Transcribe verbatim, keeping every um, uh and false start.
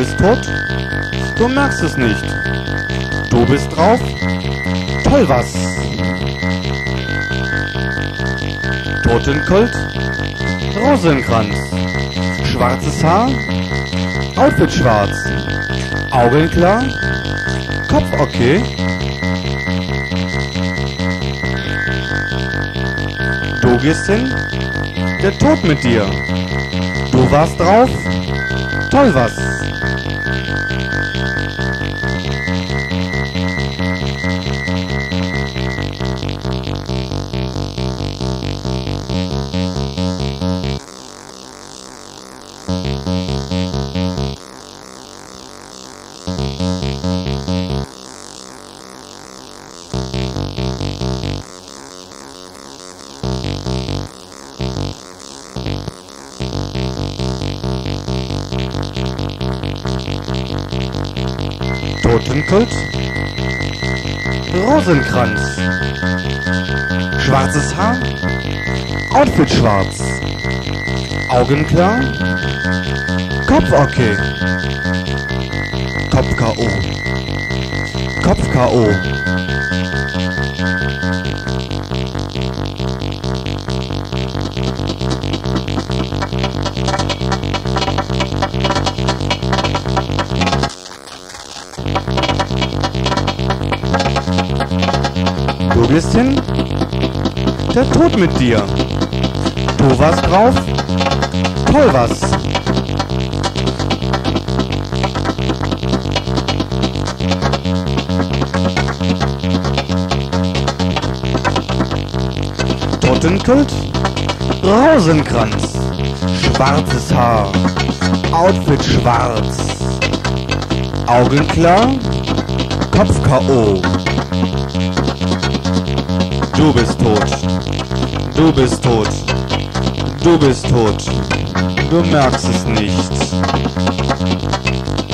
bist tot? Du merkst es nicht. Du bist drauf? Toll was! Totenkult? Rosenkranz. Schwarzes Haar? Outfit schwarz. Augen klar? Kopf okay? Du gehst hin? Der Tod mit dir. Du warst drauf? Toll was! Totenkult? Rosenkranz. Schwarzes Haar? Outfit schwarz. Augen klar? Kopf okay. Kopf K O. Kopf K O. Du gehst hin? Der Tod mit dir. Du warst drauf? Toll was! Totenkult? Rosenkranz. Schwarzes Haar. Outfit schwarz. Augen klar? Kopf K O. Du bist tot. Du bist tot. Du bist tot. Du merkst es nicht.